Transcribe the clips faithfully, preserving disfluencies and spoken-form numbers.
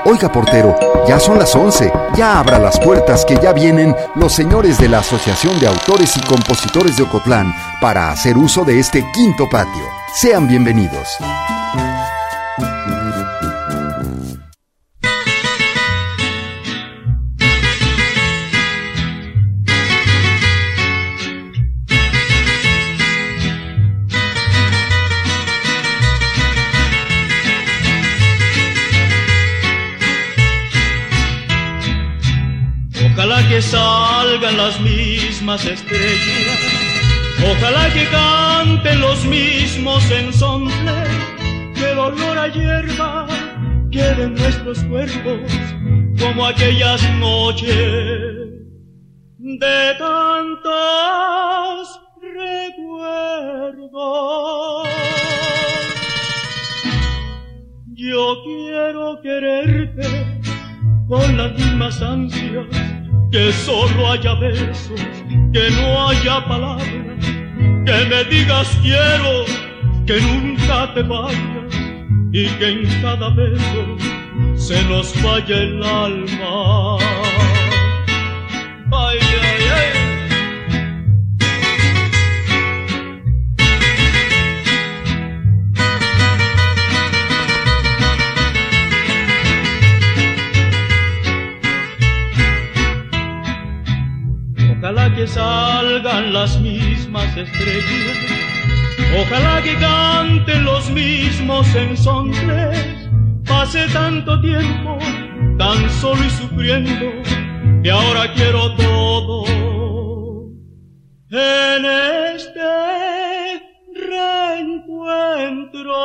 Oiga, portero, ya son las once. Ya abra las puertas que ya vienen los señores de la Asociación de Autores y Compositores de Ocotlán para hacer uso de este quinto patio. Sean bienvenidos. Ojalá que salgan las mismas estrellas, ojalá que canten los mismos ensontes, que el olor a hierba quede en nuestros cuerpos como aquellas noches de tantos recuerdos. Yo quiero quererte con las mismas ansias, que solo haya besos, que no haya palabras, que me digas quiero, que nunca te vayas y que en cada beso se nos vaya el alma. Ay, ay, ay. Ojalá que salgan las mismas estrellas, ojalá que canten los mismos ensontes. Pasé tanto tiempo tan solo y sufriendo, que ahora quiero todo en este reencuentro.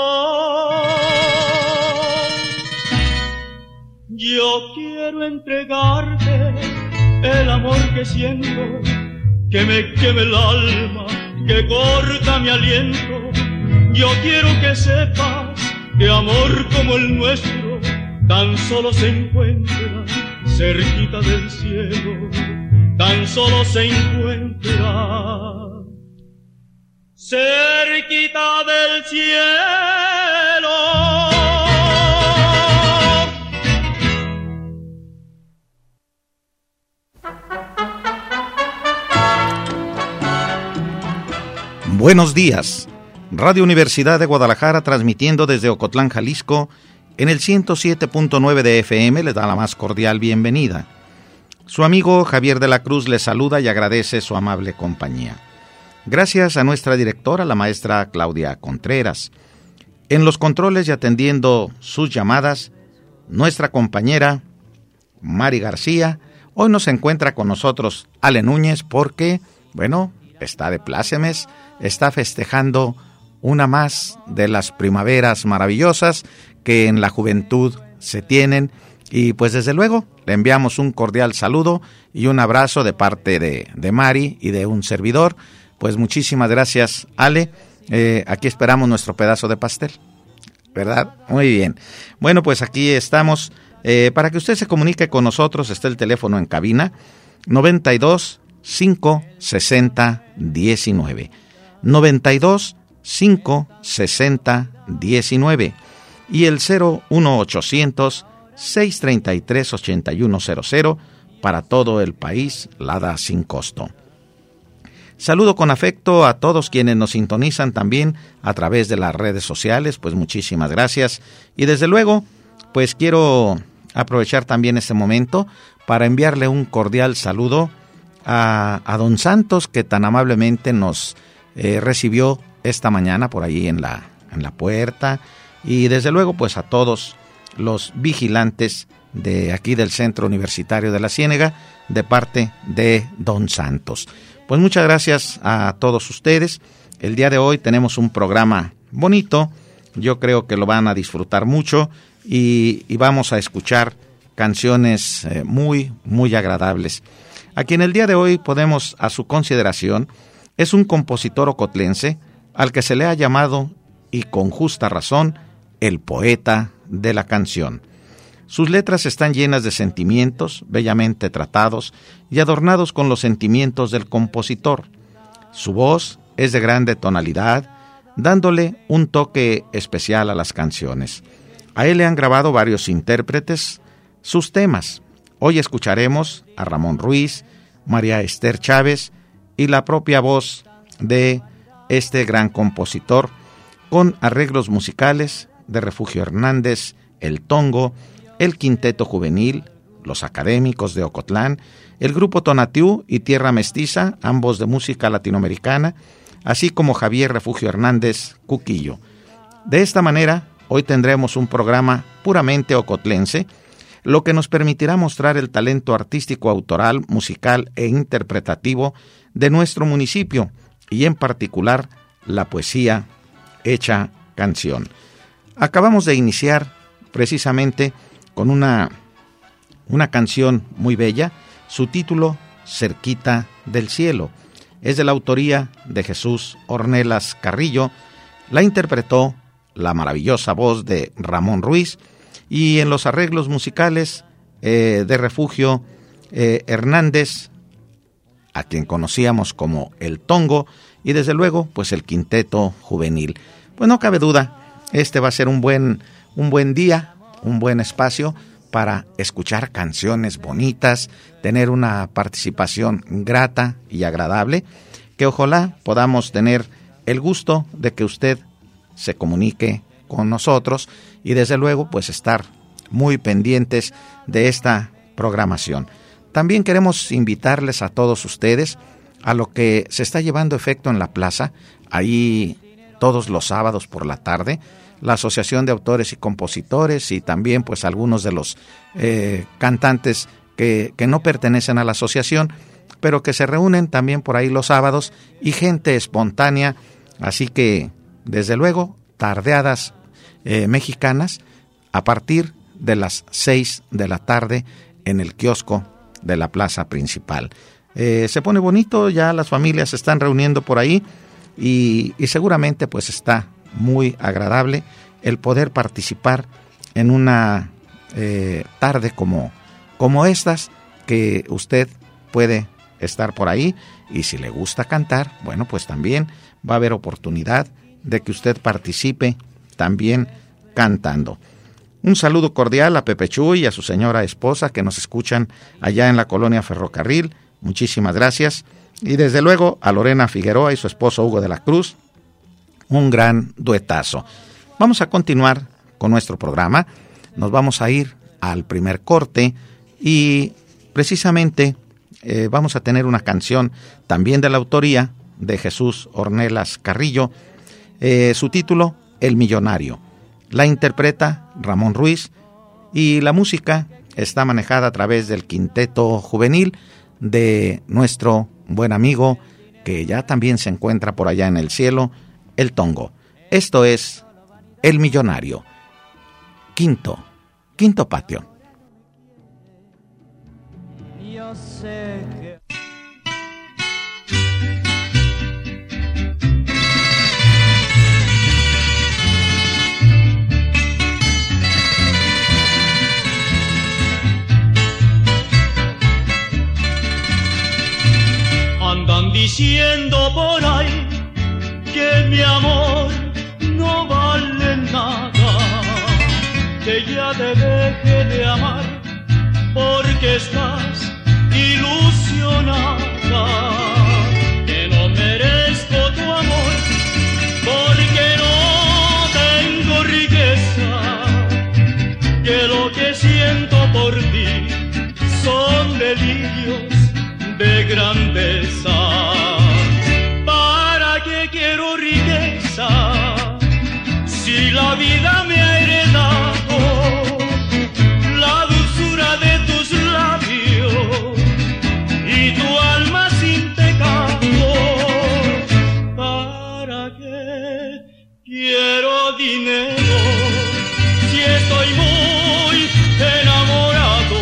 Yo quiero entregarte el amor que siento, que me queme el alma, que corta mi aliento. Yo quiero que sepas que amor como el nuestro tan solo se encuentra cerquita del cielo, tan solo se encuentra cerquita del cielo. Buenos días. Radio Universidad de Guadalajara, transmitiendo desde Ocotlán, Jalisco, en el ciento siete punto nueve de F M, les da la más cordial bienvenida. Su amigo Javier de la Cruz les saluda y agradece su amable compañía. Gracias a nuestra directora, la maestra Claudia Contreras. En los controles y atendiendo sus llamadas, nuestra compañera Mari García. Hoy nos encuentra con nosotros Ale Núñez porque, bueno, está de plácemes, está festejando una más de las primaveras maravillosas que en la juventud se tienen, y pues desde luego le enviamos un cordial saludo y un abrazo de parte de, de Mari y de un servidor. Pues muchísimas gracias, Ale. Eh, aquí esperamos nuestro pedazo de pastel, ¿verdad? Muy bien. Bueno, pues aquí estamos. Eh, para que usted se comunique con nosotros, está el teléfono en cabina, noventa y dos, cinco, sesenta, diecinueve. noventa y dos, cinco, sesenta, diecinueve. Y el cero uno ochocientos, seiscientos treinta y tres, ochenta y uno cero cero para todo el país, la da sin costo. Saludo con afecto a todos quienes nos sintonizan también a través de las redes sociales, pues muchísimas gracias. Y desde luego, pues quiero aprovechar también este momento para enviarle un cordial saludo a, a don Santos, que tan amablemente nos eh, recibió esta mañana por ahí en la, en la puerta, y desde luego pues a todos los vigilantes de aquí del Centro Universitario de la Ciénega, de parte de don Santos. Pues muchas gracias a todos ustedes. El día de hoy tenemos un programa bonito, yo creo que lo van a disfrutar mucho, y, y vamos a escuchar canciones eh, muy, muy agradables. A quien el día de hoy ponemos a su consideración es un compositor ocotlense al que se le ha llamado, y con justa razón, el poeta de la canción. Sus letras están llenas de sentimientos, bellamente tratados y adornados con los sentimientos del compositor. Su voz es de grande tonalidad, dándole un toque especial a las canciones. A él le han grabado varios intérpretes, sus temas. Hoy escucharemos a Ramón Ruiz, María Esther Chávez y la propia voz de este gran compositor, con arreglos musicales de Refugio Hernández, El Tongo, el Quinteto Juvenil, los Académicos de Ocotlán, el Grupo Tonatiuh y Tierra Mestiza, ambos de música latinoamericana, así como Javier Refugio Hernández Cuquillo. De esta manera, hoy tendremos un programa puramente ocotlense, lo que nos permitirá mostrar el talento artístico autoral, musical e interpretativo de nuestro municipio, y en particular la poesía hecha canción. Acabamos de iniciar precisamente con una, una canción muy bella, su título Cerquita del Cielo. Es de la autoría de Jesús Ornelas Carrillo, la interpretó la maravillosa voz de Ramón Ruiz, y en los arreglos musicales eh, de Refugio eh, Hernández, a quien conocíamos como El Tongo, y desde luego pues el Quinteto Juvenil. Pues no cabe duda, este va a ser un buen, un buen día, un buen espacio para escuchar canciones bonitas, tener una participación grata y agradable, que ojalá podamos tener el gusto de que usted se comunique con nosotros y desde luego pues estar muy pendientes de esta programación. También queremos invitarles a todos ustedes a lo que se está llevando efecto en la plaza, ahí todos los sábados por la tarde, la Asociación de Autores y Compositores y también pues algunos de los eh, cantantes que, que no pertenecen a la asociación, pero que se reúnen también por ahí los sábados, y gente espontánea, así que desde luego tardeadas eh, mexicanas a partir de las seis de la tarde en el kiosco de la plaza principal. Eh, se pone bonito, ya las familias se están reuniendo por ahí y, y seguramente pues está muy agradable el poder participar en una eh, tarde como, como estas, que usted puede estar por ahí, y si le gusta cantar, bueno, pues también va a haber oportunidad de que usted participe también cantando. Un saludo cordial a Pepe Chuy y a su señora esposa que nos escuchan allá en la colonia Ferrocarril, muchísimas gracias, y desde luego a Lorena Figueroa y su esposo Hugo de la Cruz, un gran duetazo. Vamos a continuar con nuestro programa, nos vamos a ir al primer corte y precisamente eh, vamos a tener una canción también de la autoría de Jesús Ornelas Carrillo, eh, su título El Millonario. La interpreta Ramón Ruiz y la música está manejada a través del Quinteto Juvenil de nuestro buen amigo que ya también se encuentra por allá en el cielo, El Tongo. Esto es El Millonario. Quinto, quinto patio. Yo sé que andan diciendo por ahí que mi amor no vale nada, que ya te deje de amar porque estás ilusionada, que no merezco tu amor porque no tengo riqueza, que lo que siento por ti son delirios de grandeza. ¿Para qué quiero riqueza si la vida me ha heredado la dulzura de tus labios y tu alma sin pecado? ¿Para qué quiero dinero si estoy muy enamorado?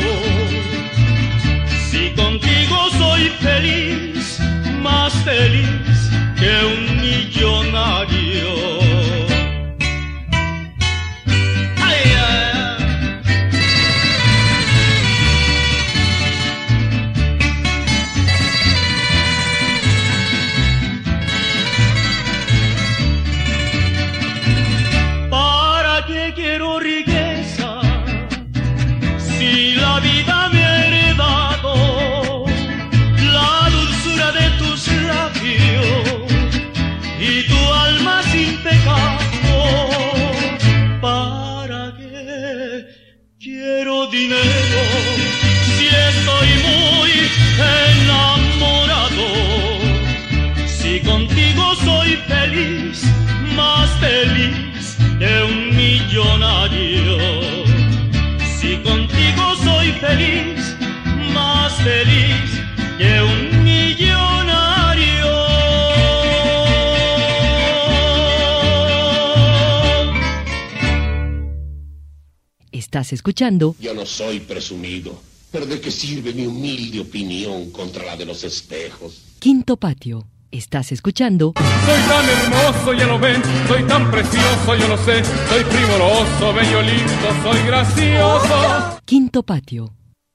Si contigo soy feliz, más feliz que un millonario. Ay, ay, ay. ¿Para qué quiero riqueza si feliz, más feliz que un millonario. Estás escuchando. Yo no soy presumido, pero ¿de qué sirve mi humilde opinión contra la de los espejos? Quinto Patio. Estás escuchando. Soy tan hermoso, ya lo ven, soy tan precioso, yo lo sé, soy primoroso, bello, lindo, soy gracioso. Quinto Patio.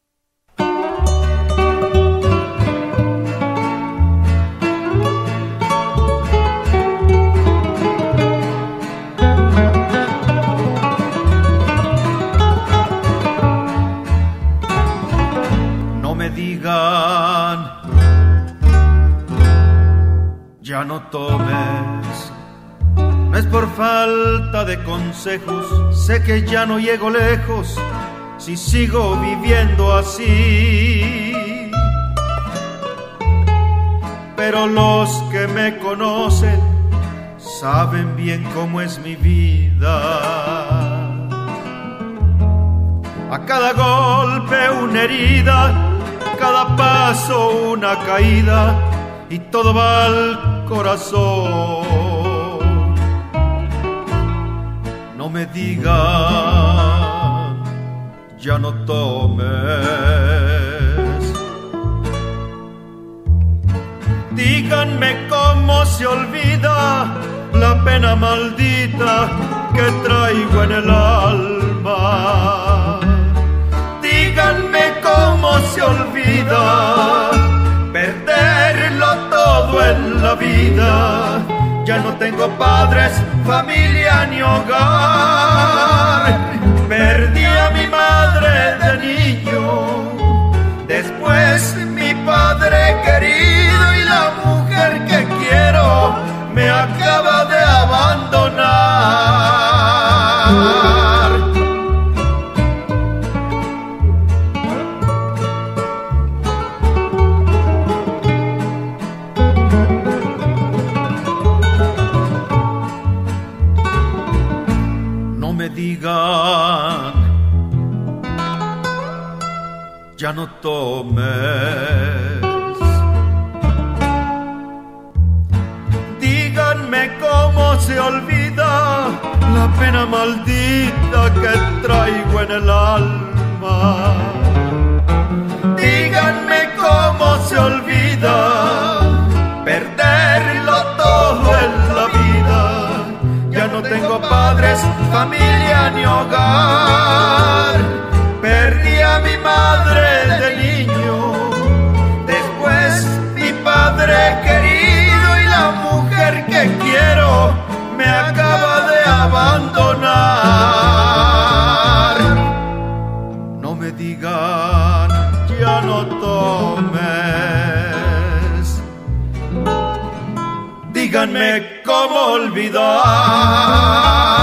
No me digan, ya no tomes, no es por falta de consejos, sé que ya no llego lejos si sigo viviendo así. Pero los que me conocen saben bien cómo es mi vida. A cada golpe una herida, cada paso una caída, y todo va al corazón. No me digan, ya no tomes. Díganme cómo se olvida la pena maldita que traigo en el alma. Díganme cómo se olvida perderlo todo en la vida. Ya no tengo padres, familia ni hogar. Perdí a mi madre de niño, después mi padre querido, y la mujer que quiero me acaba de abandonar. Digan, ya no tomes. Díganme cómo se olvida la pena maldita que traigo en el alma. Díganme cómo se olvida perderlo todo en la vida. Ya no tengo padres, familia ni hogar. Perdí a mi madre de niño, después mi padre querido, y la mujer que quiero me acaba de abandonar. No me digan, ya no tomes. Díganme cómo olvidar.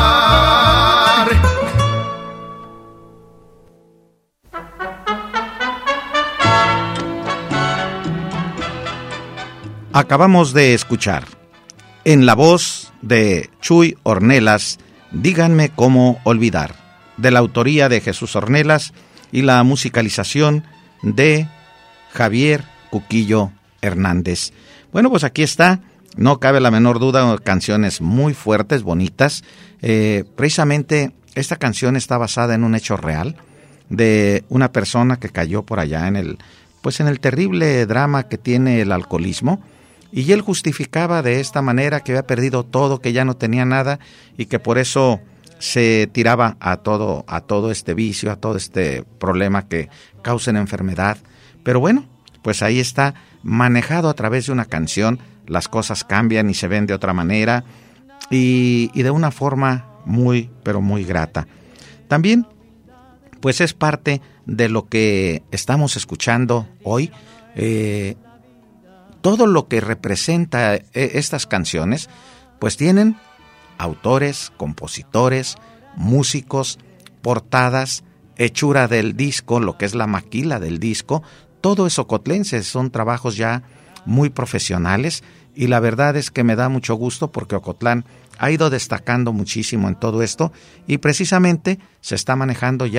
Acabamos de escuchar, en la voz de Chuy Ornelas, Díganme cómo olvidar, de la autoría de Jesús Ornelas y la musicalización de Javier Cuquillo Hernández. Bueno, pues aquí está, no cabe la menor duda, canciones muy fuertes, bonitas. Eh, precisamente esta canción está basada en un hecho real de una persona que cayó por allá en el, pues en el terrible drama que tiene el alcoholismo. Y él justificaba de esta manera que había perdido todo, que ya no tenía nada y que por eso se tiraba a todo, a todo este vicio, a todo este problema que causa una enfermedad. Pero bueno, pues ahí está, manejado a través de una canción, las cosas cambian y se ven de otra manera y, y de una forma muy, pero muy grata. También, pues es parte de lo que estamos escuchando hoy. Eh, Todo lo que representa estas canciones, pues tienen autores, compositores, músicos, portadas, hechura del disco, lo que es la maquila del disco, todo es ocotlense, son trabajos ya muy profesionales y la verdad es que me da mucho gusto porque Ocotlán ha ido destacando muchísimo en todo esto y precisamente se está manejando ya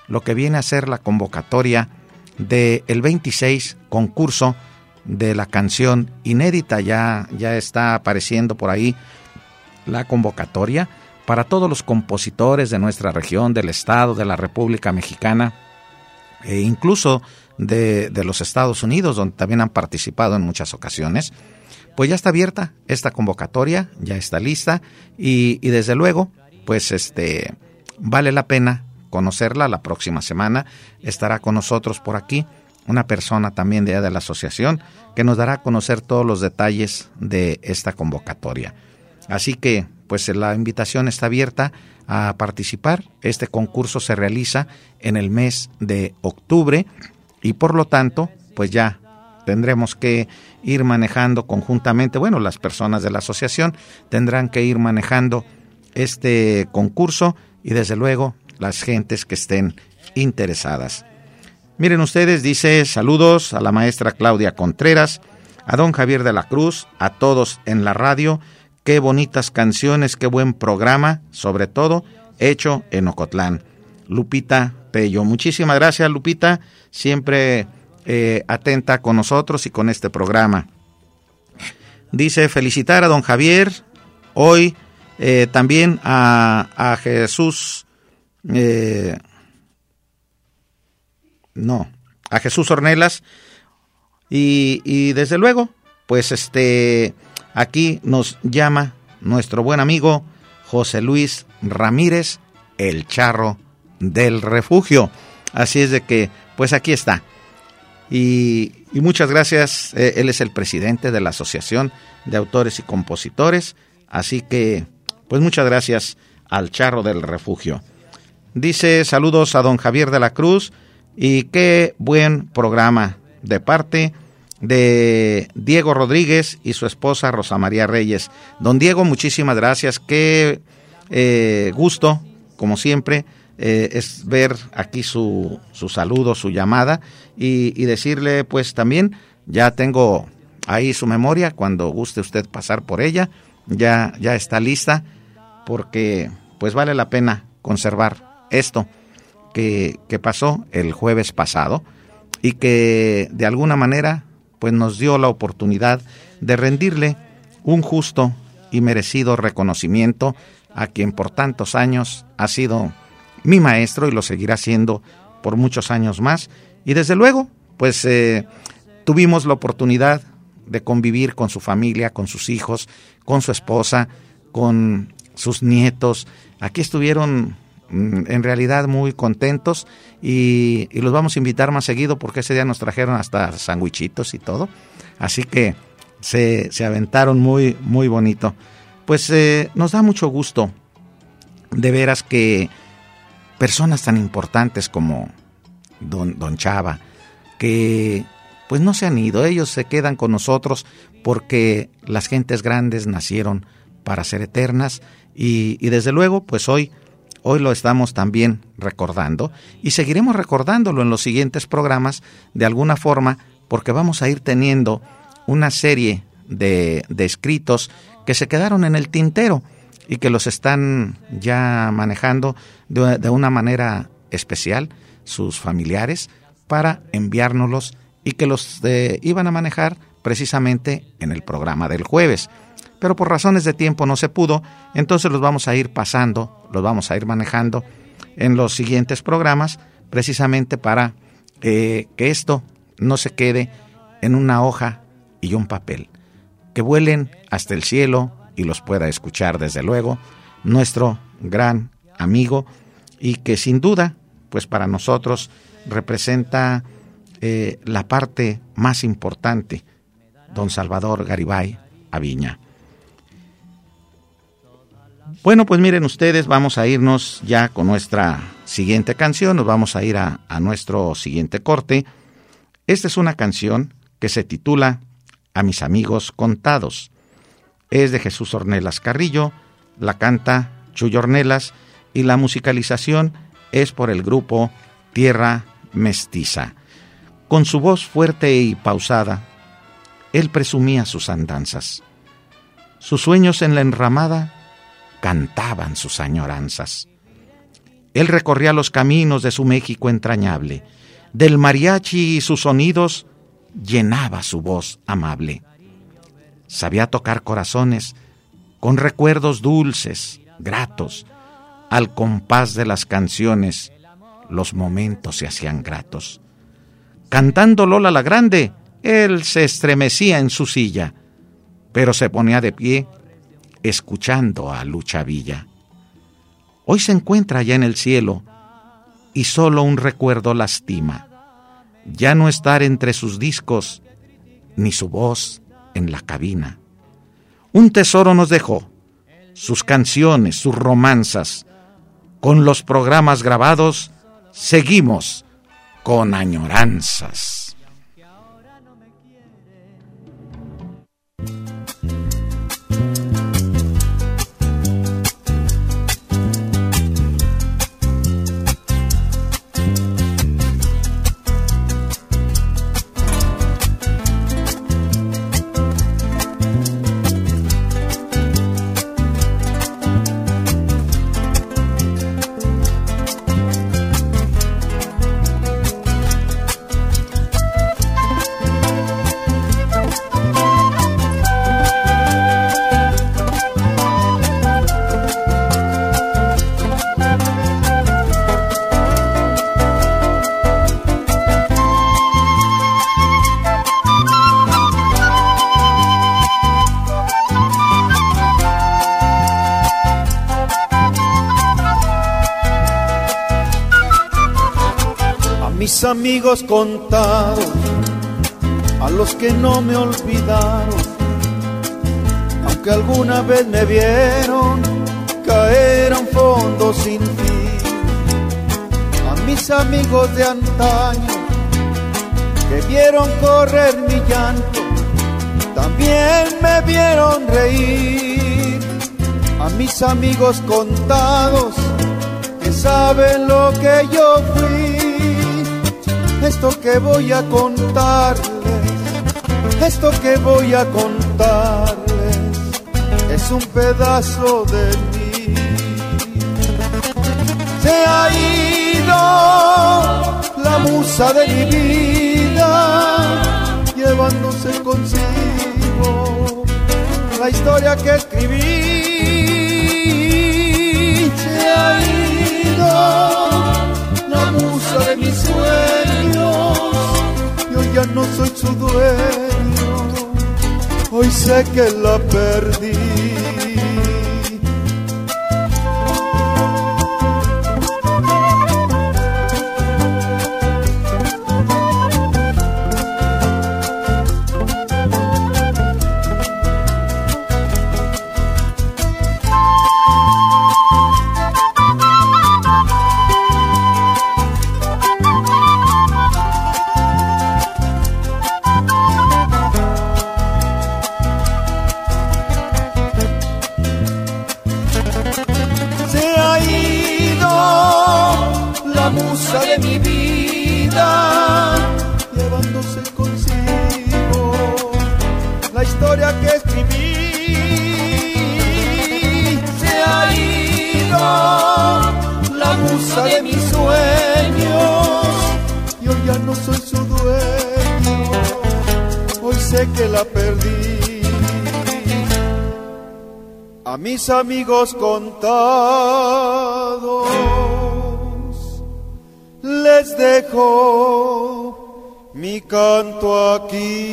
lo que viene a ser la convocatoria del veintiséis concurso de la canción inédita. Ya, ya está apareciendo por ahí la convocatoria para todos los compositores de nuestra región, del estado, de la República Mexicana, e incluso de, de los Estados Unidos, donde también han participado en muchas ocasiones. Pues ya está abierta esta convocatoria, ya está lista, y, y desde luego, pues este vale la pena conocerla. La próxima semana estará con nosotros por aquí una persona también de, de la asociación que nos dará a conocer todos los detalles de esta convocatoria. Así que pues la invitación está abierta a participar. Este concurso se realiza en el mes de octubre y por lo tanto pues ya tendremos que ir manejando conjuntamente, bueno, las personas de la asociación tendrán que ir manejando este concurso y desde luego las gentes que estén interesadas. Miren ustedes, dice saludos a la maestra Claudia Contreras, a don Javier de la Cruz, a todos en la radio. Qué bonitas canciones, qué buen programa, sobre todo hecho en Ocotlán. Lupita Pello, muchísimas gracias Lupita, siempre eh, atenta con nosotros y con este programa. Dice felicitar a don Javier, hoy eh, también a, a Jesús, eh, no, a Jesús Ornelas y, y desde luego, pues este... aquí nos llama nuestro buen amigo José Luis Ramírez, el Charro del Refugio. Así es de que, pues aquí está. Y, y muchas gracias. Eh, él es el presidente de la Asociación de Autores y Compositores. Así que, pues muchas gracias al Charro del Refugio. Dice saludos a don Javier de la Cruz y qué buen programa de parte de Diego Rodríguez y su esposa Rosa María Reyes. Don Diego, muchísimas gracias, qué eh, gusto, como siempre, eh, es ver aquí su, su saludo, su llamada, y, y decirle pues también, ya tengo ahí su memoria, cuando guste usted pasar por ella, ya, ya está lista, porque pues vale la pena conservar esto que, que pasó el jueves pasado, y que de alguna manera pues nos dio la oportunidad de rendirle un justo y merecido reconocimiento a quien por tantos años ha sido mi maestro y lo seguirá siendo por muchos años más. Y desde luego, pues eh, tuvimos la oportunidad de convivir con su familia, con sus hijos, con su esposa, con sus nietos. Aquí estuvieron en realidad muy contentos y, y los vamos a invitar más seguido porque ese día nos trajeron hasta sandwichitos y todo, así que se, se aventaron muy, muy bonito. Pues eh, nos da mucho gusto de veras que personas tan importantes como don, don Chava, que pues no se han ido, ellos se quedan con nosotros porque las gentes grandes nacieron para ser eternas y, y desde luego pues hoy Hoy lo estamos también recordando y seguiremos recordándolo en los siguientes programas de alguna forma porque vamos a ir teniendo una serie de, de escritos que se quedaron en el tintero y que los están ya manejando de, de una manera especial sus familiares para enviárnoslos y que los eh, iban a manejar precisamente en el programa del jueves. Pero por razones de tiempo no se pudo, entonces los vamos a ir pasando, los vamos a ir manejando en los siguientes programas, precisamente para eh, que esto no se quede en una hoja y un papel, que vuelen hasta el cielo y los pueda escuchar desde luego nuestro gran amigo y que sin duda, pues para nosotros representa eh, la parte más importante, don Salvador Garibay Aviña. Bueno, pues miren ustedes, vamos a irnos ya con nuestra siguiente canción, nos vamos a ir a, a nuestro siguiente corte. Esta es una canción que se titula A mis amigos contados. Es de Jesús Ornelas Carrillo, la canta Chuyo Ornelas y la musicalización es por el grupo Tierra Mestiza. Con su voz fuerte y pausada, él presumía sus andanzas. Sus sueños en la enramada cantaban sus añoranzas. Él recorría los caminos de su México entrañable. Del mariachi y sus sonidos llenaba su voz amable. Sabía tocar corazones con recuerdos dulces, gratos. Al compás de las canciones, los momentos se hacían gratos. Cantando Lola la Grande, él se estremecía en su silla, pero se ponía de pie, escuchando a Lucha Villa. Hoy se encuentra allá en el cielo, y solo un recuerdo lastima, ya no estar entre sus discos, ni su voz en la cabina. Un tesoro nos dejó, sus canciones, sus romanzas. Con los programas grabados, seguimos con añoranzas. Mis amigos contados, a los que no me olvidaron, aunque alguna vez me vieron caer a un fondo sin fin. A mis amigos de antaño, que vieron correr mi llanto, también me vieron reír. A mis amigos contados, que saben lo que yo fui. Esto que voy a contarles, esto que voy a contarles, es un pedazo de mí. Se ha ido la musa de mi vida, llevándose consigo la historia que escribí. Se ha ido la musa de mis sueños, yo ya no soy su dueño, hoy sé que la perdí. De mi vida, llevándose consigo la historia que escribí. Se ha ido la musa de mis sueños, yo ya no soy su dueño, hoy sé que la perdí. A mis amigos contados les dejo mi canto aquí.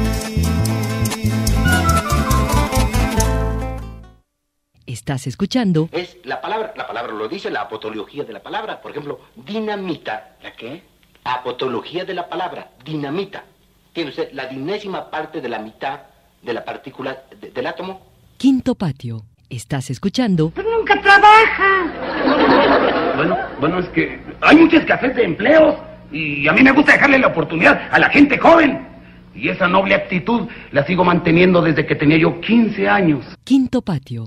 Estás escuchando. Es la palabra, la palabra lo dice, la apotología de la palabra. Por ejemplo, dinamita. ¿La qué? Apotología de la palabra, dinamita. ¿Tiene usted la dinésima parte de la mitad de la partícula de, del átomo? Quinto Patio. Estás escuchando. Pero nunca trabaja. Bueno, bueno, es que hay mucha escasez de empleos y a mí me gusta dejarle la oportunidad a la gente joven. Y esa noble actitud la sigo manteniendo desde que tenía yo quince años. Quinto Patio.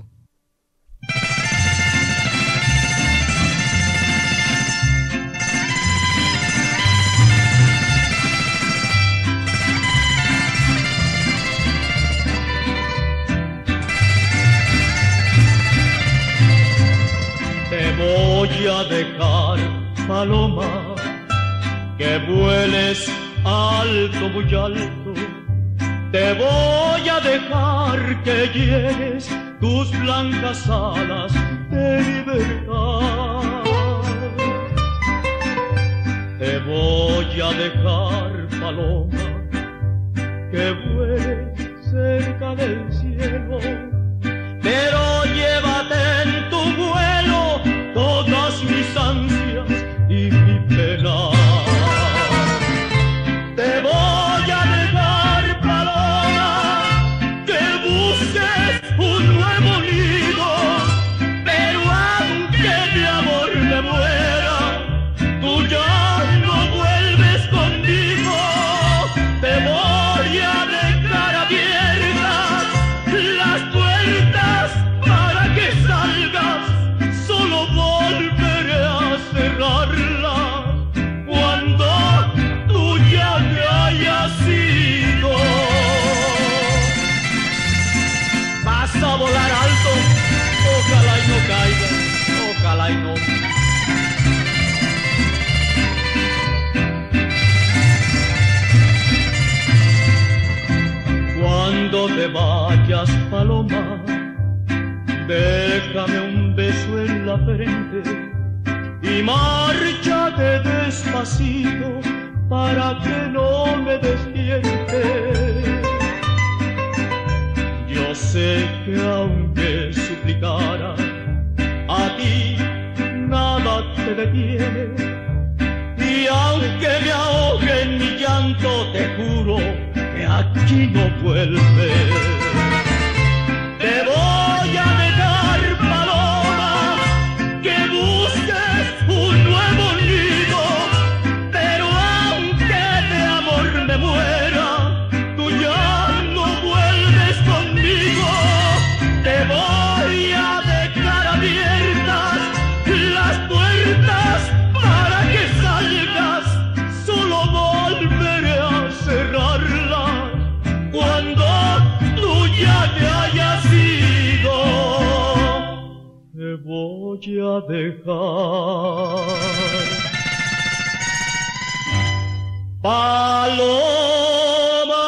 Te voy a a dejar, paloma, que vueles alto, muy alto. Te voy a dejar que llenes tus blancas alas de libertad. Te voy a dejar, paloma, que vuele cerca del cielo, pero llévate en tu vuelo todas mis ansias y mi pena. Te voy a dejar, paloma, que busques un nuevo nido, pero aunque de amor me muera, tú ya no vuelves conmigo. Te voy a dejar abiertas las puertas para que salgas, solo volveré a cerrarlas cuando tú ya te hayas ido. Vas a volar alto, ojalá y no caigas, ojalá y no. Cuando te vayas, paloma, déjame un beso en la frente y márchate despacito para que no me despierte. Yo sé que aunque suplicara, a ti nada te detiene, y aunque me ahogue en mi llanto, te juro que aquí no vuelve. Te voy a dejar, paloma, que busques un nuevo nido, pero aunque de amor me muera, tú ya no vuelves conmigo. Te voy a dejar abiertas las puertas para que salgas, solo volveré a cerrarlas cuando tú ya te hayas ido. Te voy a dejar, paloma.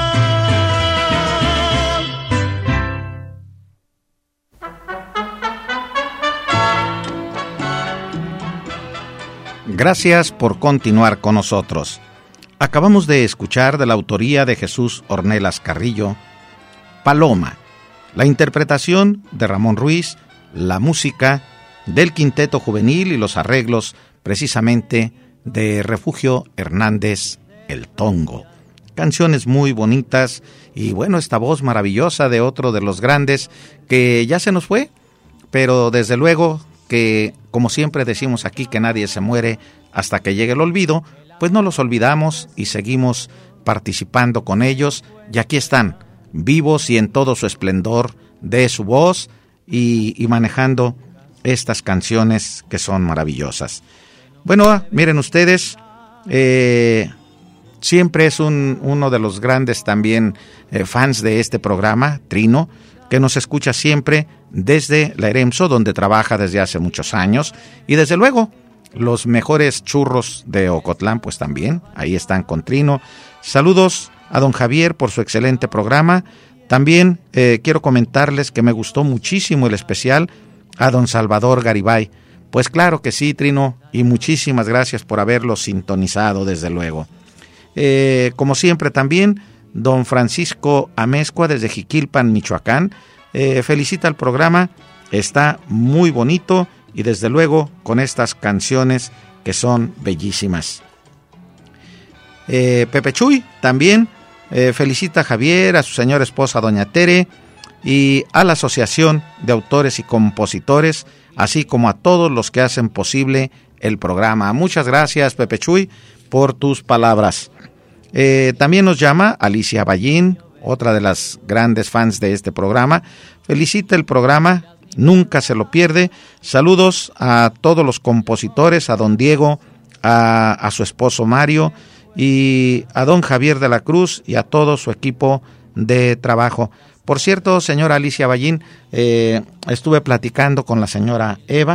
Gracias por continuar con nosotros. Acabamos de escuchar, de la autoría de Jesús Ornelas Carrillo, Paloma, la interpretación de Ramón Ruiz, la música del Quinteto Juvenil y los arreglos precisamente de Refugio Hernández El Tongo. Canciones muy bonitas y bueno, esta voz maravillosa de otro de los grandes que ya se nos fue, pero desde luego que, como siempre decimos aquí, que nadie se muere hasta que llegue el olvido, pues no los olvidamos y seguimos participando con ellos, y aquí están, vivos y en todo su esplendor de su voz y, y manejando estas canciones que son maravillosas. Bueno, miren ustedes, eh, siempre es un, uno de los grandes también eh, fans de este programa, Trino, que nos escucha siempre desde la Eremso, donde trabaja desde hace muchos años, y desde luego los mejores churros de Ocotlán, pues también, ahí están con Trino. Saludos a don Javier por su excelente programa. También eh, quiero comentarles que me gustó muchísimo el especial a don Salvador Garibay. Pues claro que sí, Trino, y muchísimas gracias por haberlo sintonizado, desde luego. Eh, como siempre también, don Francisco Amezcua desde Jiquilpan, Michoacán, eh, felicita el programa, está muy bonito y desde luego con estas canciones que son bellísimas. Eh, Pepe Chuy también eh, felicita a Javier, a su señora esposa doña Tere y a la Asociación de Autores y Compositores, así como a todos los que hacen posible el programa. Muchas gracias, Pepe Chuy, por tus palabras. Eh, también nos llama Alicia Ballín, otra de las grandes fans de este programa. Felicita el programa, nunca se lo pierde. Saludos a todos los compositores, a don Diego, a, a su esposo Mario y a don Javier de la Cruz y a todo su equipo de trabajo. Por cierto, señora Alicia Ballín, eh, estuve platicando con la señora Eva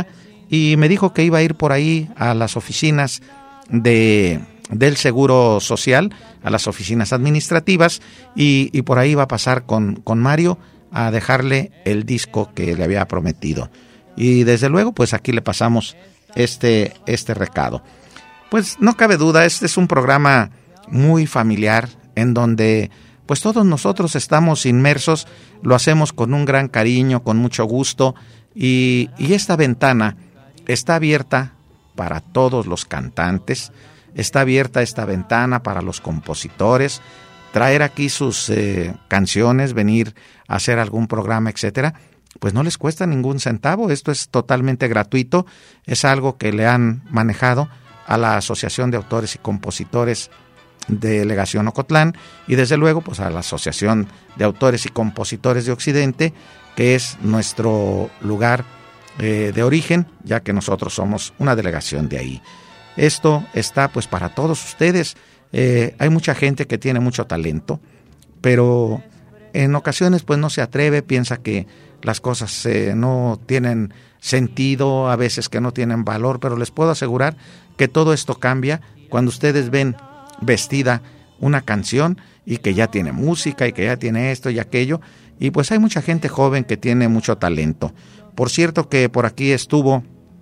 y me dijo que iba a ir por ahí a las oficinas de, del Seguro Social, a las oficinas administrativas, y, y por ahí iba a pasar con, con Mario a dejarle el disco que le había prometido. Y desde luego, pues aquí le pasamos este, este recado. Pues no cabe duda, este es un programa muy familiar en donde pues todos nosotros estamos inmersos, lo hacemos con un gran cariño, con mucho gusto, y, y esta ventana está abierta para todos los cantantes, está abierta esta ventana para los compositores, traer aquí sus eh, canciones, venir a hacer algún programa, etcétera, pues no les cuesta ningún centavo, esto es totalmente gratuito, es algo que le han manejado a la Asociación de Autores y Compositores de Delegación Ocotlán y desde luego pues a la Asociación de Autores y Compositores de Occidente, que es nuestro lugar eh, de origen, ya que nosotros somos una delegación de ahí. Esto está pues para todos ustedes. Eh, hay mucha gente que tiene mucho talento, pero en ocasiones pues no se atreve, piensa que las cosas eh, no tienen sentido, a veces que no tienen valor, pero les puedo asegurar que todo esto cambia cuando ustedes ven vestida una canción y que ya tiene música y que ya tiene esto y aquello, y pues hay mucha gente joven que tiene mucho talento. Por cierto que por aquí estuvo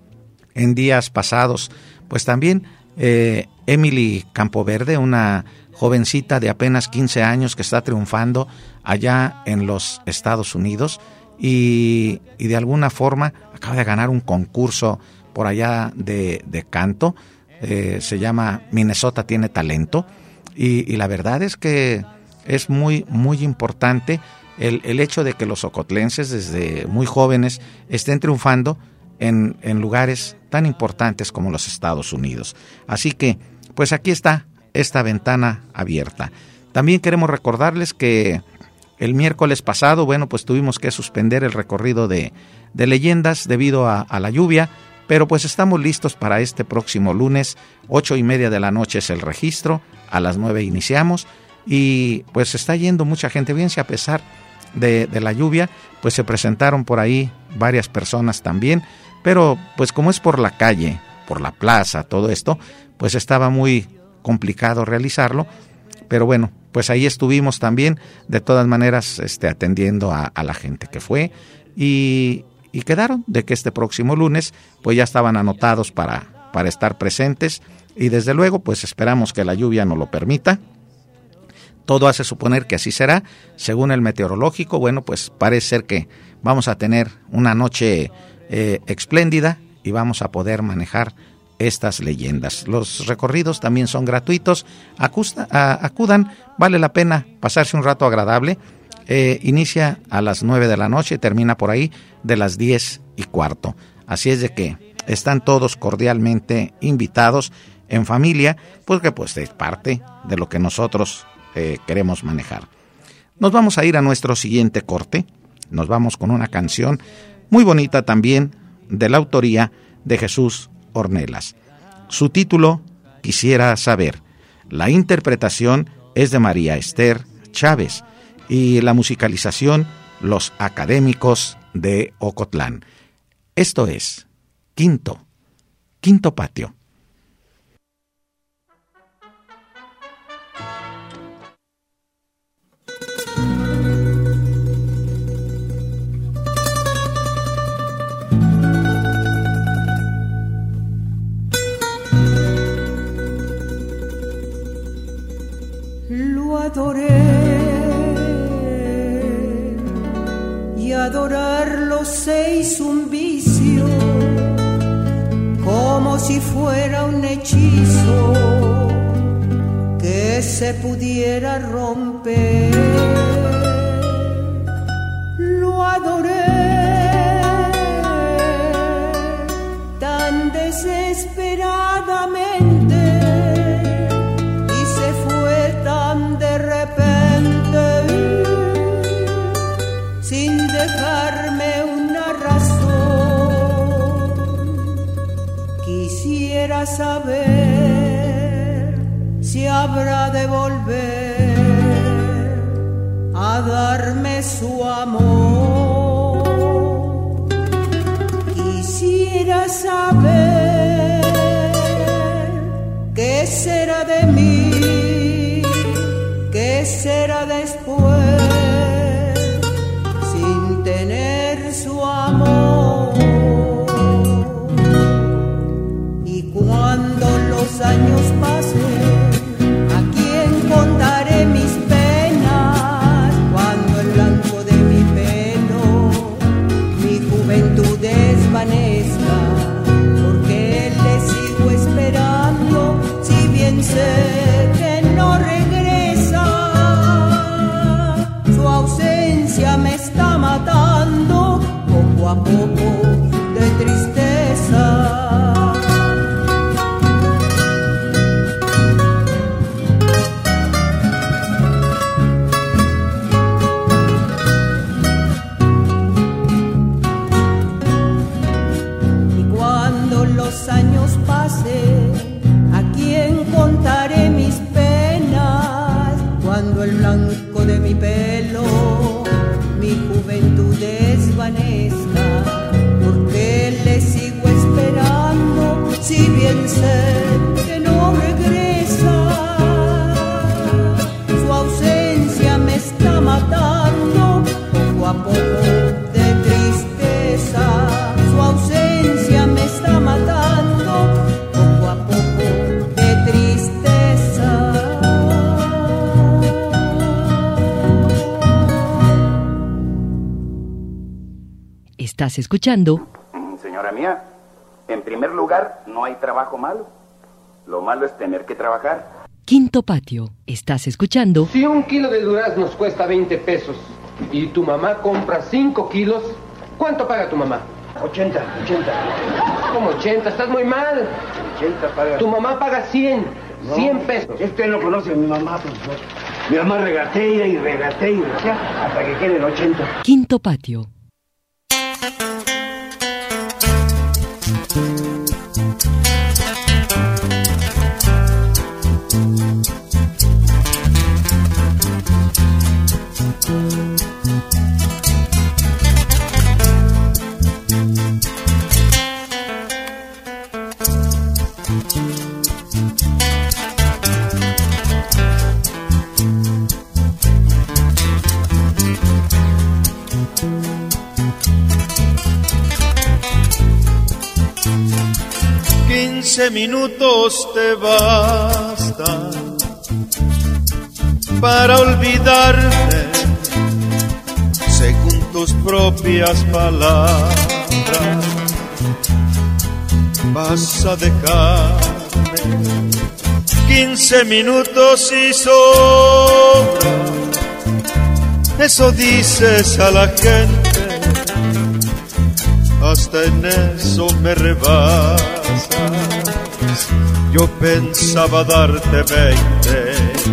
en días pasados pues también eh, Emily Campoverde, una jovencita de apenas quince años que está triunfando allá en los Estados Unidos y, y de alguna forma acaba de ganar un concurso por allá de, de canto, eh, se llama Minnesota Tiene Talento, y, y la verdad es que es muy, muy importante el, el hecho de que los ocotlenses desde muy jóvenes estén triunfando en, en lugares tan importantes como los Estados Unidos. Así que, pues aquí está esta ventana abierta. También queremos recordarles que el miércoles pasado, bueno, pues tuvimos que suspender el recorrido de, de leyendas debido a, a la lluvia, pero pues estamos listos para este próximo lunes, ocho y media de la noche es el registro, a las nueve iniciamos, y pues está yendo mucha gente, bien si a pesar de, de la lluvia, pues se presentaron por ahí varias personas también, pero pues como es por la calle, por la plaza, todo esto, pues estaba muy complicado realizarlo, pero bueno, pues ahí estuvimos también, de todas maneras, este, atendiendo a, a la gente que fue, y... y quedaron de que este próximo lunes pues ya estaban anotados para, para estar presentes y desde luego pues esperamos que la lluvia nos lo permita. Todo hace suponer que así será, según el meteorológico. Bueno, pues parece ser que vamos a tener una noche eh, espléndida y vamos a poder manejar estas leyendas. Los recorridos también son gratuitos, Acusta, a, acudan, vale la pena pasarse un rato agradable. Eh, inicia a las nueve de la noche, termina por ahí de las diez y cuarto. Así es de que están todos cordialmente invitados en familia, porque pues es parte de lo que nosotros eh, queremos manejar. Nos vamos a ir a nuestro siguiente corte. Nos vamos con una canción muy bonita también de la autoría de Jesús Ornelas. Su título, Quisiera Saber. La interpretación es de María Esther Chávez y la musicalización, Los Académicos de Ocotlán. Esto es Quinto, Quinto Patio. Lo adoré y adorarlo se hizo un vicio, como si fuera un hechizo que se pudiera romper. Lo adoré tan desesperadamente y se fue tan de repente, sin dejarme una razón. Quisiera saber si habrá de volver a darme su amor. Quisiera saber saber qué será de mí, qué será después, sin tener su amor. Y cuando los años pasen, ¿a quién contaré mis penas? Cuando el blanco de mi pelo mi juventud desvanezca, porque le sigo esperando, si bien sé que no regresa. Su ausencia me está matando poco a poco de tristeza. Los años pasen, ¿a quién contaré mis penas? Cuando el blanco de mi pelo mi juventud desvanezca, porque le sigo esperando, si bien sé que no regresa. Su ausencia me está matando poco a poco de tristeza. Su ausencia me está matando poco a poco de tristeza. Estás escuchando. Señora mía, en primer lugar, no hay trabajo malo. Lo malo es tener que trabajar. Quinto Patio. Estás escuchando. Si un kilo de duraznos cuesta veinte pesos y tu mamá compra cinco kilos, ¿cuánto paga tu mamá? ochenta, ochenta. ¿Cómo ochenta? Estás muy mal. ochenta paga. Tu mamá paga cien, no, cien pesos. Usted no conoce a mi mamá, profesor. Mi mamá regatea y regatea y regatea hasta que queden ochenta. Quinto Patio. Quince minutos te bastan para olvidarte, según tus propias palabras. Vas a dejarme quince minutos y sobra, eso dices a la gente, hasta en eso me rebasas. Yo pensaba darte veinte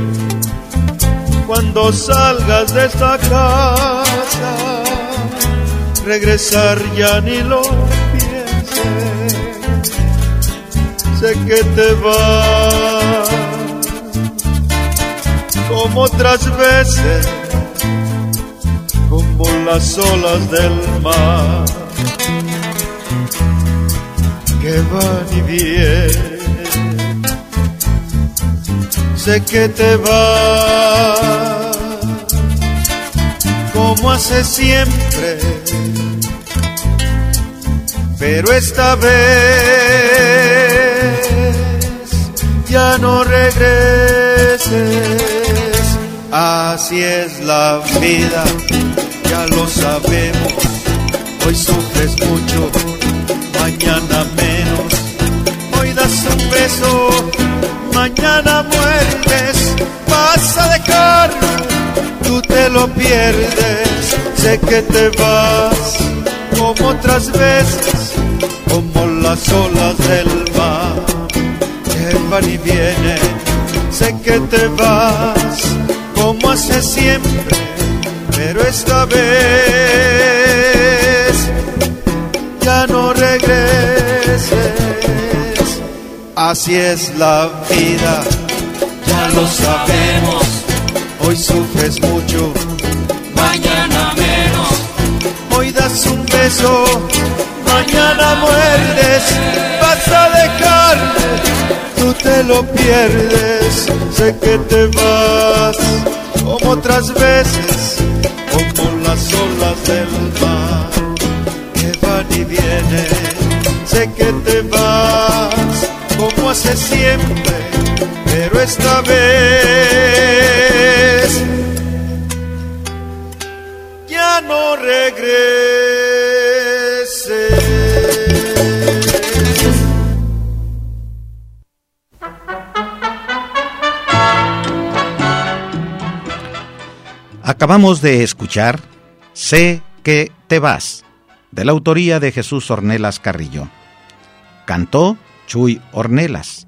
cuando salgas de esta casa, regresar ya ni lo pienses, sé que te vas como otras veces, como las olas del mar que van y vienen. Sé que te vas como hace siempre, pero esta vez ya no regreses. Así es la vida, ya lo sabemos. Hoy sufres mucho, mañana menos. Hoy das un beso, mañana muerdes. Vas a dejar, tú te lo pierdes. Sé que te vas como otras veces, como las olas del mar que van y vienen. Sé que te vas como hace siempre, pero esta vez ya no regreses. Así es la vida, ya lo sabemos. Hoy sufres mucho, mañana menos. Hoy das un beso, mañana muerdes. vez vas a dejarme, tú te lo pierdes. Sé que te vas como otras veces, como las olas del mar que van y vienen. Sé que te vas como hace siempre, pero esta vez ya no regreses. Acabamos de escuchar Sé que te vas, de la autoría de Jesús Ornelas Carrillo. Cantó Chuy Ornelas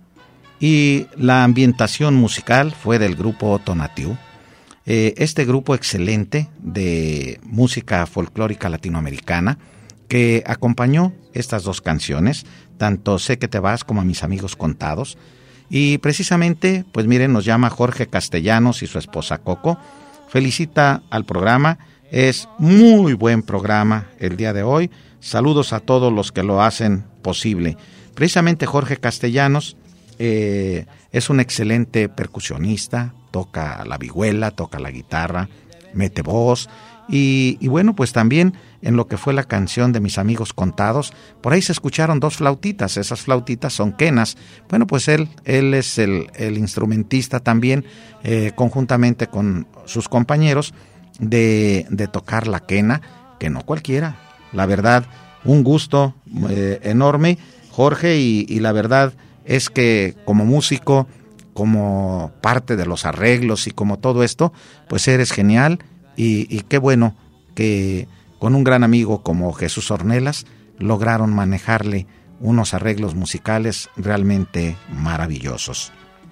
y la ambientación musical fue del grupo Tonatiuh. Eh, este grupo excelente de música folclórica latinoamericana que acompañó estas dos canciones, tanto Sé que te vas como A mis amigos contados. Y precisamente, pues miren, nos llama Jorge Castellanos y su esposa Coco. Felicita al programa, es muy buen programa el día de hoy. Saludos a todos los que lo hacen posible. Precisamente Jorge Castellanos eh, es un excelente percusionista, toca la vihuela, toca la guitarra, mete voz y, y bueno, pues también en lo que fue la canción de Mis amigos contados, por ahí se escucharon dos flautitas, esas flautitas son quenas. Bueno, pues él, él es el, el instrumentista también, eh, conjuntamente con sus compañeros, de, de tocar la quena, que no cualquiera. La verdad, un gusto eh, enorme, Jorge, y, y la verdad es que como músico, como parte de los arreglos y como todo esto, pues eres genial y, y qué bueno que con un gran amigo como Jesús Ornelas lograron manejarle unos arreglos musicales realmente maravillosos.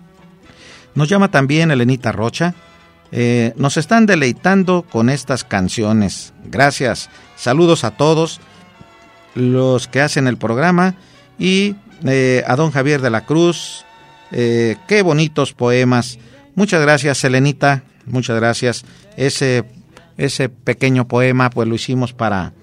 Nos llama también Elenita Rocha. Eh, nos están deleitando con estas canciones. Gracias. Saludos a todos los que hacen el programa y eh, a don Javier de la Cruz. Eh, qué bonitos poemas. Muchas gracias, Elenita. Muchas gracias. Ese Ese pequeño poema pues lo hicimos para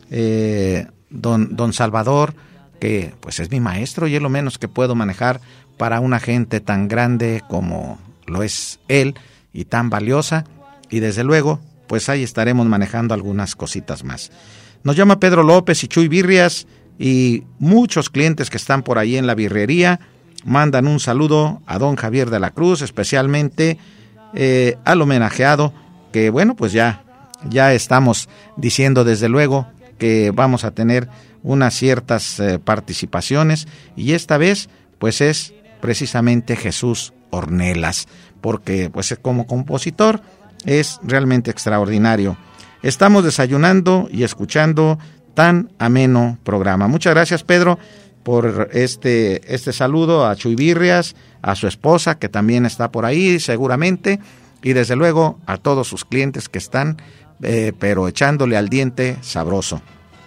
eh, don, don Salvador, que pues es mi maestro y es lo menos que puedo manejar para una gente tan grande como lo es él y tan valiosa, y desde luego pues ahí estaremos manejando algunas cositas más. Nos llama Pedro López y Chuy Birrias y muchos clientes que están por ahí en la birrería mandan un saludo a don Javier de la Cruz, especialmente eh, al homenajeado, que bueno, pues ya Ya estamos diciendo desde luego que vamos a tener unas ciertas eh, participaciones, y esta vez pues es precisamente Jesús Ornelas, porque pues como compositor es realmente extraordinario. Estamos desayunando y escuchando tan ameno programa. Muchas gracias, Pedro, por este, este saludo a Chuy Birrias, a su esposa que también está por ahí seguramente, y desde luego a todos sus clientes que están Eh, pero echándole al diente sabroso.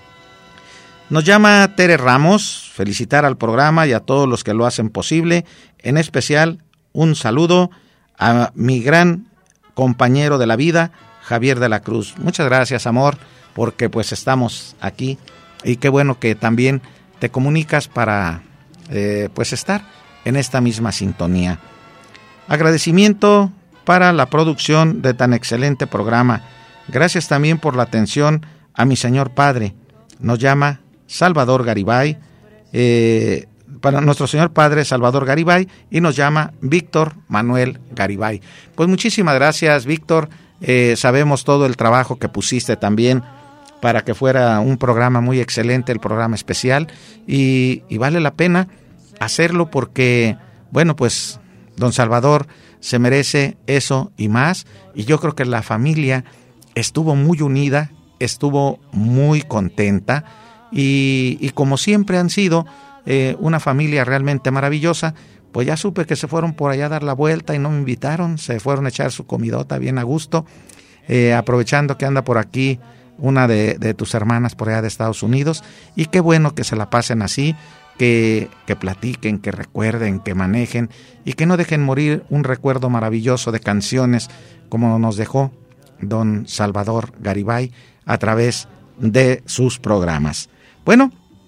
Nos llama Tere Ramos, felicitar al programa y a todos los que lo hacen posible, en especial un saludo a mi gran compañero de la vida, Javier de la Cruz. Muchas gracias, amor, porque pues estamos aquí y qué bueno que también te comunicas para eh, pues estar en esta misma sintonía. Agradecimiento para la producción de tan excelente programa. Gracias también por la atención a mi señor padre. Nos llama Salvador Garibay, eh, para nuestro señor padre Salvador Garibay, y nos llama Víctor Manuel Garibay. Pues muchísimas gracias, Víctor. Eh, sabemos todo el trabajo que pusiste también para que fuera un programa muy excelente, el programa especial, y, y vale la pena hacerlo porque, bueno, pues don Salvador se merece eso y más, y yo creo que la familia estuvo muy unida, estuvo muy contenta y, y como siempre han sido eh, una familia realmente maravillosa. Pues ya supe que se fueron por allá a dar la vuelta y no me invitaron, se fueron a echar su comidota bien a gusto, eh, aprovechando que anda por aquí una de, de tus hermanas por allá de Estados Unidos, y qué bueno que se la pasen así, que, que platiquen, que recuerden, que manejen y que no dejen morir un recuerdo maravilloso de canciones como nos dejó don Salvador Garibay a través de sus programas. Bueno,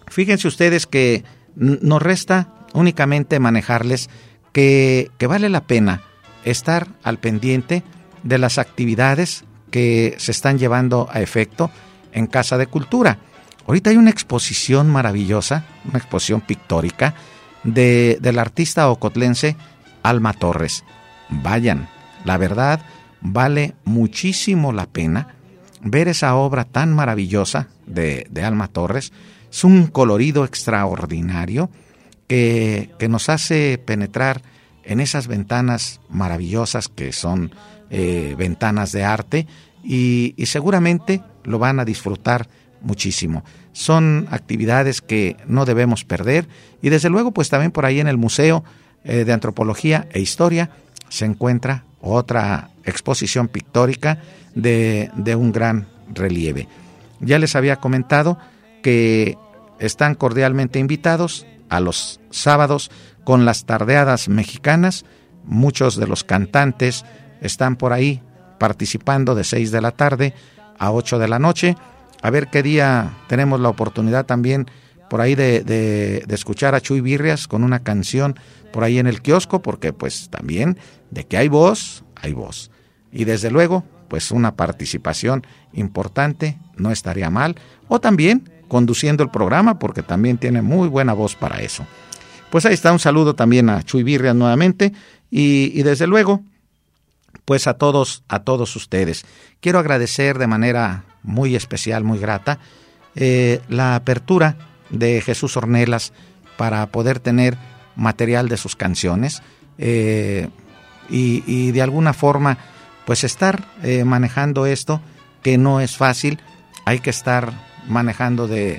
Fíjense ustedes que nos resta únicamente manejarles que, que vale la pena estar al pendiente de las actividades que se están llevando a efecto en Casa de Cultura. Ahorita hay una exposición maravillosa, una exposición pictórica de, del artista ocotlense Alma Torres. Vayan, la verdad vale muchísimo la pena ver esa obra tan maravillosa de, de Alma Torres. Es un colorido extraordinario que, que nos hace penetrar en esas ventanas maravillosas que son eh, ventanas de arte y, y seguramente lo van a disfrutar muchísimo. Son actividades que no debemos perder y desde luego pues también por ahí en el Museo eh, de Antropología e Historia se encuentra otra exposición pictórica de, de un gran relieve. Ya les había comentado que están cordialmente invitados a los sábados con las tardeadas mexicanas. Muchos de los cantantes están por ahí participando de seis de la tarde a ocho de la noche. A ver qué día tenemos la oportunidad también por ahí de, de, de escuchar a Chuy Birrias con una canción por ahí en el kiosco, porque pues también de que hay voz, hay voz. Y desde luego, pues una participación importante no estaría mal. O también conduciendo el programa, porque también tiene muy buena voz para eso. Pues ahí está, un saludo también a Chuy Birrias nuevamente y, y desde luego, pues a todos, a todos ustedes. Quiero agradecer de manera muy especial, muy grata, eh, la apertura de Jesús Ornelas para poder tener material de sus canciones eh, y, y de alguna forma pues estar eh, manejando esto que no es fácil. Hay que estar manejando de,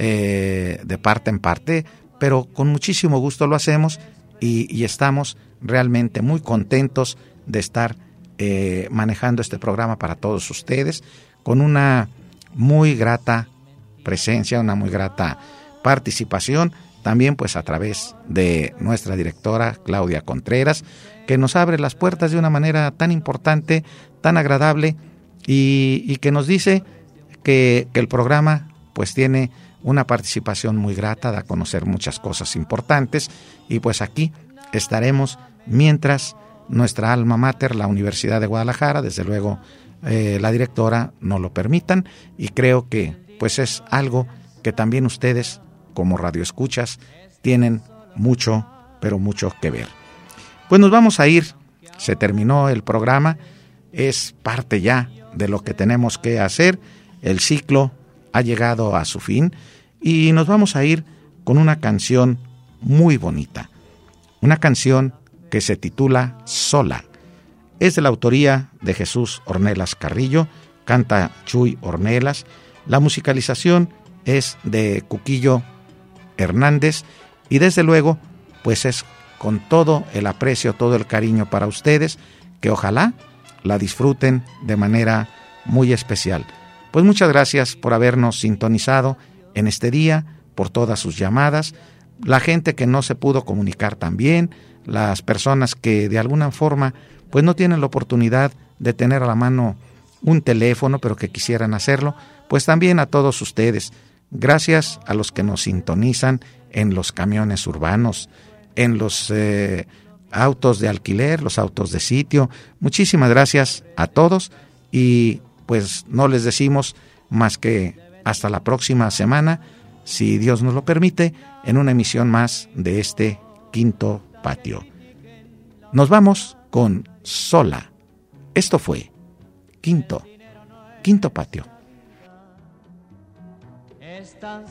eh, de parte en parte, pero con muchísimo gusto lo hacemos y, y estamos realmente muy contentos de estar eh, manejando este programa para todos ustedes con una muy grata presencia, una muy grata participación, también pues a través de nuestra directora Claudia Contreras, que nos abre las puertas de una manera tan importante, tan agradable y, y que nos dice que, que el programa pues tiene una participación muy grata, da a conocer muchas cosas importantes y pues aquí estaremos mientras nuestra alma mater, la Universidad de Guadalajara, desde luego eh, la directora nos lo permitan y creo que pues es algo que también ustedes como radioescuchas tienen mucho, pero mucho que ver. Pues nos vamos a ir, se terminó el programa, es parte ya de lo que tenemos que hacer, el ciclo ha llegado a su fin y nos vamos a ir con una canción muy bonita, una canción que se titula Sola. Es de la autoría de Jesús Ornelas Carrillo, canta Chuy Ornelas, la musicalización es de Cuquillo Hernández y desde luego pues es con todo el aprecio, todo el cariño para ustedes, que ojalá la disfruten de manera muy especial. Pues muchas gracias por habernos sintonizado en este día, por todas sus llamadas, la gente que no se pudo comunicar también, las personas que de alguna forma pues no tienen la oportunidad de tener a la mano un teléfono, pero que quisieran hacerlo, pues también a todos ustedes. Gracias a los que nos sintonizan en los camiones urbanos, en los eh, autos de alquiler, los autos de sitio. Muchísimas gracias a todos y pues no les decimos más que hasta la próxima semana, si Dios nos lo permite, en una emisión más de este Quinto Patio. Nos vamos con Sola. Esto fue Quinto, Quinto Patio. Estás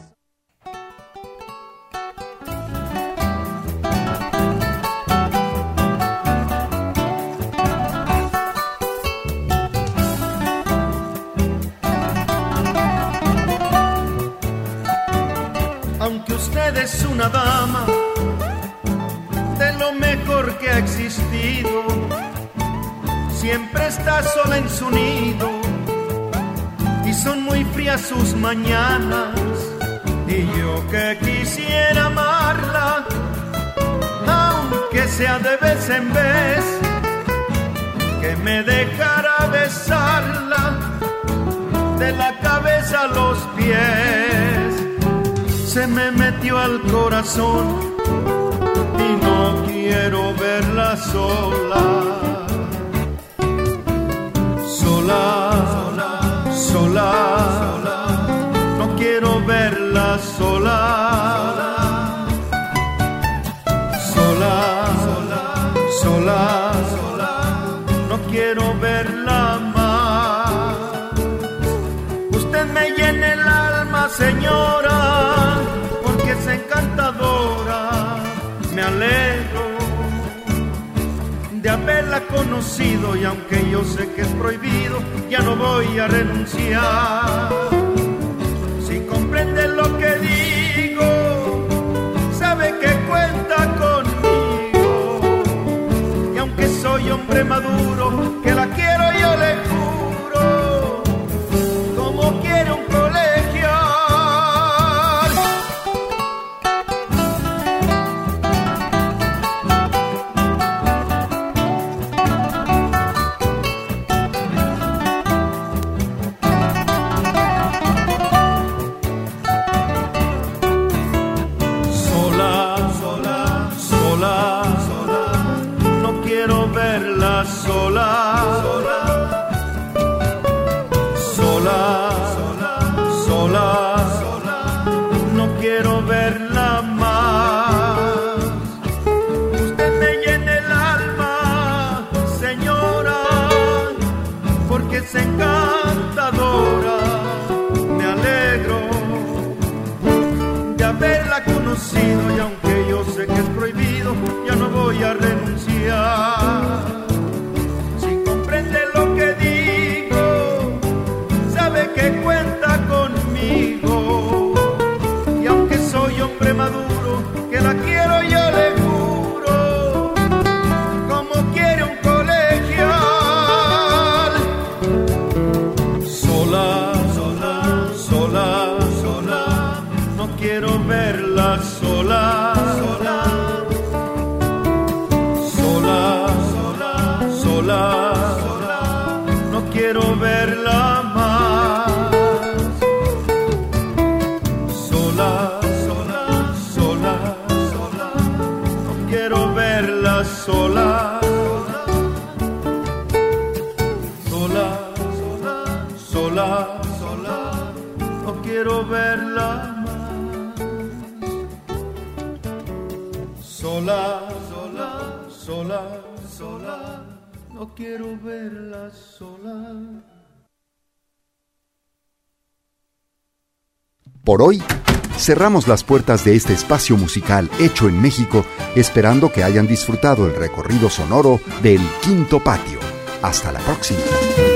Aunque usted es una dama de lo mejor que ha existido, siempre está sola en su nido y son muy frías sus mañanas. Y yo que quisiera amarla, aunque sea de vez en vez, que me dejara besarla de la cabeza a los pies. se me metió al corazón y no quiero verla sola. Sola, sola, sola, no quiero verla sola. Sola, sola, sola, sola, no quiero verla más. Usted me llena el alma, señora, porque es encantadora. Me alegro de haberla conocido y aunque yo sé que es prohibido, ya no voy a renunciar. Si comprende lo que digo, sabe que cuenta conmigo. Y aunque soy hombre maduro, que la quiero yo le juro, como quiere un colegial. Y aunque yo sé que es prohibido, ya no voy a renunciar. Si comprende lo que digo, sabe que cuenta conmigo. Y aunque soy hombre maduro, que la quiero yo le juro, como quiere un colegial. Sola, sola, sola, sola, no quiero verla sola, sola, sola, sola, sola, sola, no quiero verla más. Sola, sola, sola, sola, no quiero verla sola. Sola, sola, sola, sola, no quiero verla más. Sola, sola, sola, sola, no quiero verla sola. Por hoy, cerramos las puertas de este espacio musical hecho en México, esperando que hayan disfrutado el recorrido sonoro del Quinto Patio. Hasta la próxima.